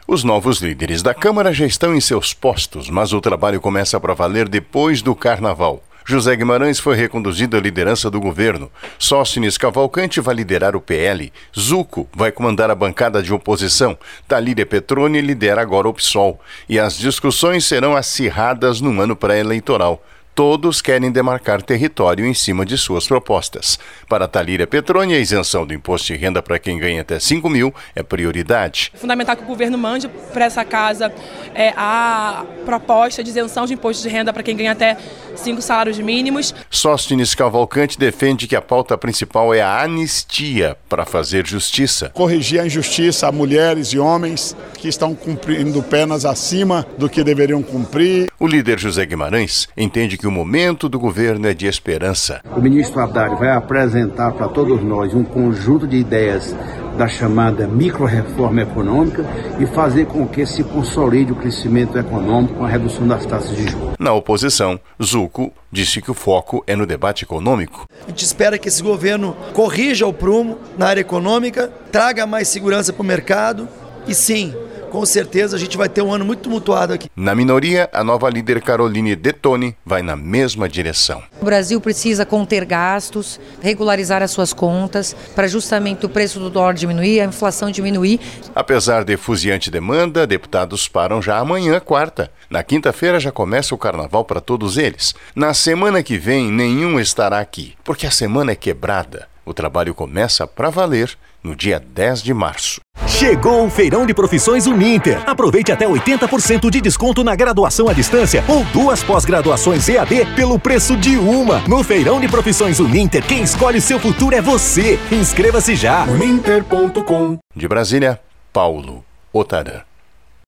Os novos líderes da Câmara já estão em seus postos, mas o trabalho começa para valer depois do Carnaval. José Guimarães foi reconduzido à liderança do governo. Sóstenes Cavalcante vai liderar o PL. Zucco vai comandar a bancada de oposição. Thalíria Petroni lidera agora o PSOL. E as discussões serão acirradas no ano pré-eleitoral. Todos querem demarcar território em cima de suas propostas. Para Thalíria Petroni, a isenção do imposto de renda para quem ganha até 5 mil é prioridade. É fundamental que o governo mande para essa casa a proposta de isenção de imposto de renda para quem ganha até 5 salários mínimos. Sóstenes Cavalcante defende que a pauta principal é a anistia para fazer justiça. Corrigir a injustiça a mulheres e homens que estão cumprindo penas acima do que deveriam cumprir. O líder José Guimarães entende que o momento do governo é de esperança. O ministro Haddad vai apresentar para todos nós um conjunto de ideias da chamada micro-reforma econômica e fazer com que se consolide o crescimento econômico com a redução das taxas de juros. Na oposição, Zucco disse que o foco é no debate econômico. A gente espera que esse governo corrija o prumo na área econômica, traga mais segurança para o mercado e sim, com certeza a gente vai ter um ano muito tumultuado aqui. Na minoria, a nova líder Caroline Detoni vai na mesma direção. O Brasil precisa conter gastos, regularizar as suas contas, para justamente o preço do dólar diminuir, a inflação diminuir. Apesar de fuziante demanda, deputados param já amanhã, quarta. Na quinta-feira já começa o carnaval para todos eles. Na semana que vem, nenhum estará aqui, porque a semana é quebrada. O trabalho começa para valer no dia 10 de março. Chegou o Feirão de Profissões Uninter. Aproveite até 80% de desconto na graduação à distância ou 2 pós-graduações EAD pelo preço de uma. No Feirão de Profissões Uninter, quem escolhe seu futuro é você. Inscreva-se já. Uninter.com. De Brasília, Paulo Otarã.